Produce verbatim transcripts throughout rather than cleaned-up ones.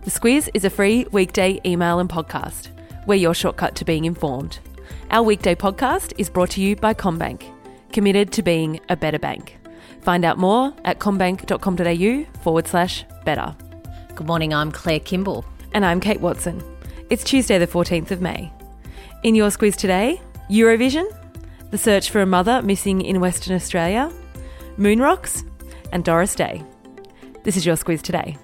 The Squiz is a free weekday email and podcast. We're your shortcut to being informed. Our weekday podcast is brought to you by CommBank, committed to being a better bank. Find out more at commbank.com.au forward slash better. Good morning, I'm Claire Kimball. And I'm Kate Watson. It's Tuesday the fourteenth of May. In your Squiz today, Eurovision, the search for a mother missing in Western Australia, moon rocks, and Doris Day. This is your Squiz today.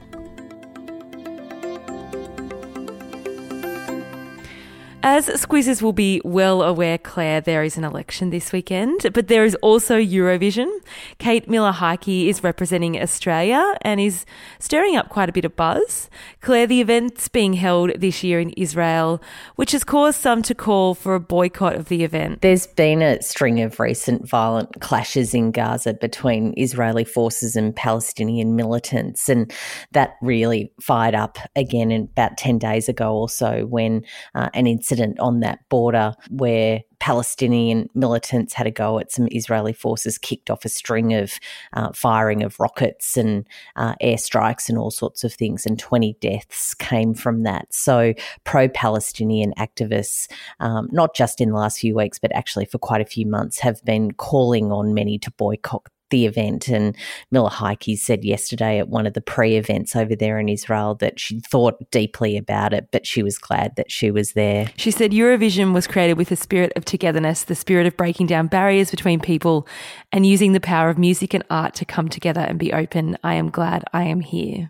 As Squizzers will be well aware, Claire, there is an election this weekend, but there is also Eurovision. Kate Miller-Heidke is representing Australia and is stirring up quite a bit of buzz. Claire, the event's being held this year in Israel, which has caused some to call for a boycott of the event. There's been a string of recent violent clashes in Gaza between Israeli forces and Palestinian militants, and that really fired up again in about ten days ago or so when uh, an incident on that border where Palestinian militants had a go at some Israeli forces kicked off a string of uh, firing of rockets and uh, airstrikes and all sorts of things, and twenty deaths came from that. So pro-Palestinian activists, um, not just in the last few weeks but actually for quite a few months, have been calling on many to boycott the event. And Miller-Heidke said yesterday at one of the pre-events over there in Israel that she thought deeply about it, but she was glad that she was there. She said Eurovision was created with a spirit of togetherness, the spirit of breaking down barriers between people and using the power of music and art to come together and be open. I am glad I am here.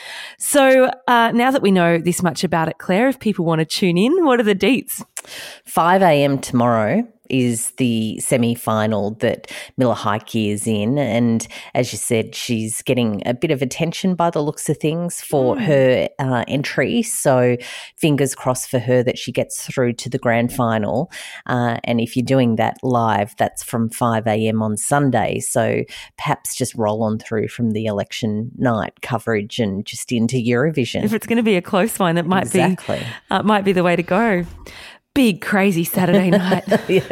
So uh, now that we know this much about it, Claire, if people want to tune in, what are the deets? five a.m. tomorrow is the semi-final that Miller-Heidke is in, and as you said, she's getting a bit of attention by the looks of things for mm. her uh, entry, so fingers crossed for her that she gets through to the grand final, uh, and if you're doing that live, that's from five a.m. on Sunday, so perhaps just roll on through from the election night coverage and just into Eurovision. If it's going to be a close one, it might exactly. be uh, might be the way to go. Big, crazy Saturday night.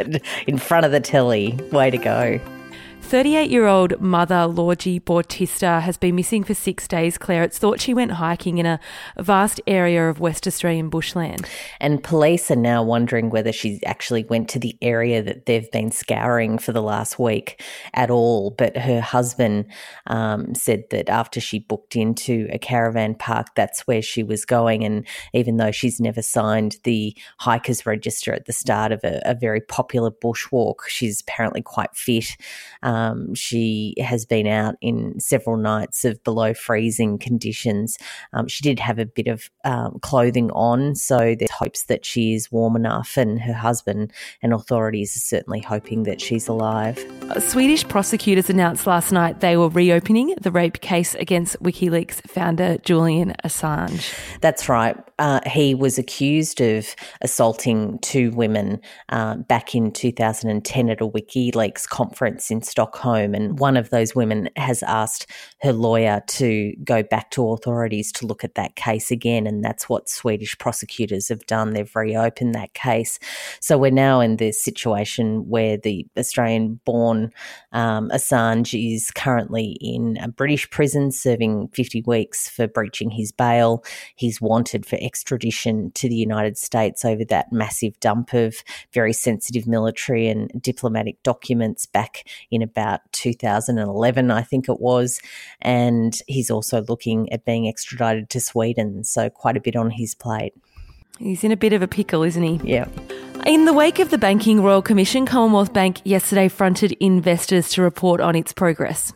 In front of the telly. Way to go. thirty-eight-year-old mother Lorgie Bautista has been missing for six days, Claire. It's thought she went hiking in a vast area of West Australian bushland. And police are now wondering whether she actually went to the area that they've been scouring for the last week at all. But her husband um, said that after she booked into a caravan park, that's where she was going. And even though she's never signed the hikers register at the start of a, a very popular bushwalk, she's apparently quite fit. Um, Um, she has been out in several nights of below freezing conditions. Um, she did have a bit of um, clothing on, so there's hopes that she is warm enough, and her husband and authorities are certainly hoping that she's alive. Uh, Swedish prosecutors announced last night they were reopening the rape case against WikiLeaks founder Julian Assange. That's right. Uh, he was accused of assaulting two women uh, back in two thousand ten at a WikiLeaks conference in Stockholm, and one of those women has asked her lawyer to go back to authorities to look at that case again, and that's what Swedish prosecutors have done. They've reopened that case. So we're now in this situation where the Australian-born um, Assange is currently in a British prison serving fifty weeks for breaching his bail. He's wanted for extradition to the United States over that massive dump of very sensitive military and diplomatic documents back in about two thousand eleven, I think it was, and he's also looking at being extradited to Sweden, so quite a bit on his plate. He's in a bit of a pickle, isn't he? Yeah. In the wake of the Banking Royal Commission, Commonwealth Bank yesterday fronted investors to report on its progress.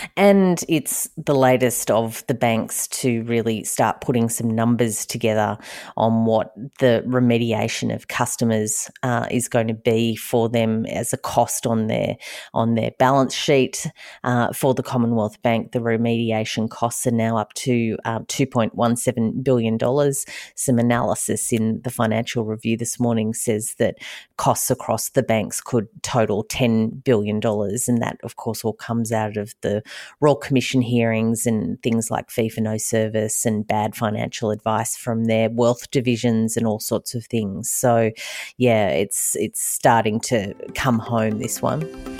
And it's the latest of the banks to really start putting some numbers together on what the remediation of customers uh, is going to be for them as a cost on their on their balance sheet. Uh, for the Commonwealth Bank, the remediation costs are now up to uh, two point one seven billion dollars. Some analysis in the Financial Review this morning says that costs across the banks could total ten billion dollars, and that, of course, all comes out of the Royal Commission hearings and things like fee for no service and bad financial advice from their wealth divisions and all sorts of things. So, yeah, it's it's starting to come home, this one.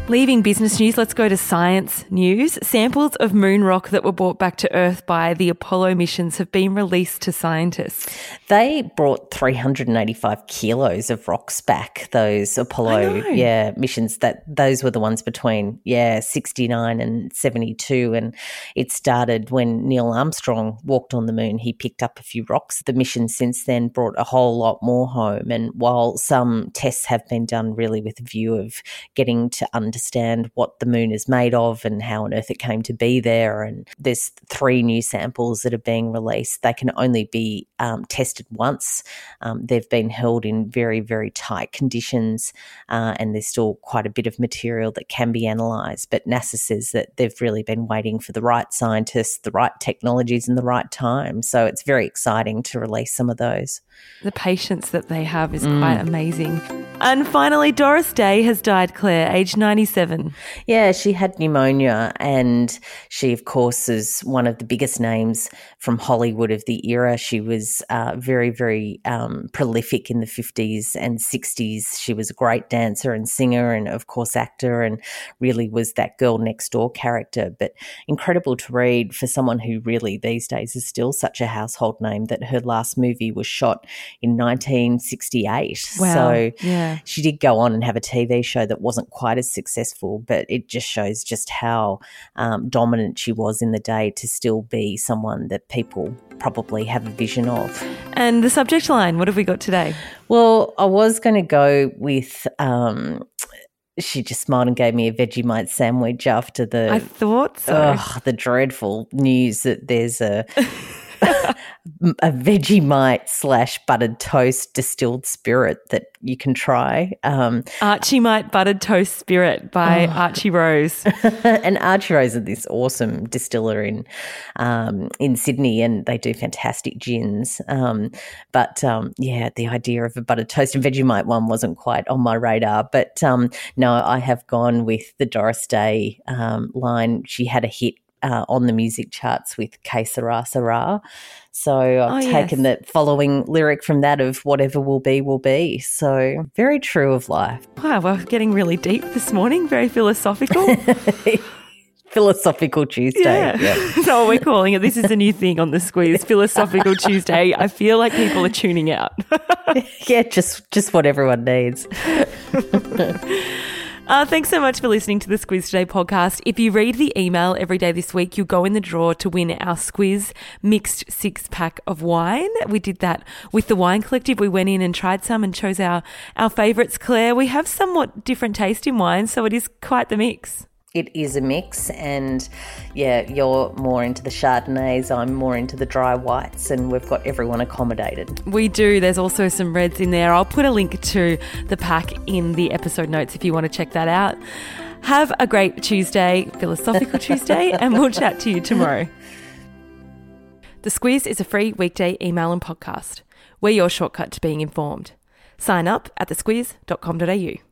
Leaving business news, let's go to science news. Samples of moon rock that were brought back to Earth by the Apollo missions have been released to scientists. They brought three hundred eighty-five kilos of rocks back, those Apollo yeah missions. That those were the ones between yeah sixty-nine and seventy-two, and it started when Neil Armstrong walked on the moon. He picked up a few rocks. The mission since then brought a whole lot more home, and while some tests have been done really with a view of getting to understand understand what the moon is made of and how on earth it came to be there. And there's three new samples that are being released. They can only be um, tested once. Um, they've been held in very, very tight conditions, uh, and there's still quite a bit of material that can be analysed. But NASA says that they've really been waiting for the right scientists, the right technologies and the right time. So it's very exciting to release some of those. The patience that they have is mm. quite amazing. And finally, Doris Day has died, Claire, aged ninety-seven. Yeah, she had pneumonia, and she, of course, is one of the biggest names from Hollywood of the era. She was uh, very, very um, prolific in the fifties and sixties. She was a great dancer and singer and, of course, actor, and really was that girl next door character. But incredible to read for someone who really these days is still such a household name, that her last movie was shot in nineteen sixty-eight. Wow. So yeah. She did go on and have a T V show that wasn't quite as successful, but it just shows just how um, dominant she was in the day to still be someone that people probably have a vision of. And the subject line, what have we got today? Well, I was going to go with um, she just smiled and gave me a Vegemite sandwich after the... I thought so. Oh, the dreadful news that there's a... a Vegemite slash buttered toast distilled spirit that you can try. Um, Archie Mite Buttered Toast Spirit by oh. Archie Rose. And Archie Rose are this awesome distiller in um, in Sydney, and they do fantastic gins. Um, but, um, yeah, the idea of a buttered toast and Vegemite one wasn't quite on my radar. But, um, no, I have gone with the Doris Day um, line. She had a hit Uh, on the music charts with Que Sera Sera. So I've oh, taken yes. the following lyric from that of whatever will be, will be. So very true of life. Wow, we're getting really deep this morning, very philosophical. Philosophical Tuesday. Yeah. Yep. That's what we're calling it. This is a new thing on the Squeeze, Philosophical Tuesday. I feel like people are tuning out. Yeah, just, just what everyone needs. Uh, thanks so much for listening to the Squiz Today podcast. If you read the email every day this week, you'll go in the draw to win our Squiz mixed six pack of wine. We did that with the Wine Collective. We went in and tried some and chose our, our favourites, Claire. We have somewhat different taste in wine, so it is quite the mix. It is a mix, and yeah, you're more into the Chardonnays, I'm more into the dry whites, and we've got everyone accommodated. We do. There's also some reds in there. I'll put a link to the pack in the episode notes if you want to check that out. Have a great Tuesday, Philosophical Tuesday, and we'll chat to you tomorrow. The Squiz is a free weekday email and podcast. We're your shortcut to being informed. Sign up at the squiz dot com dot a u.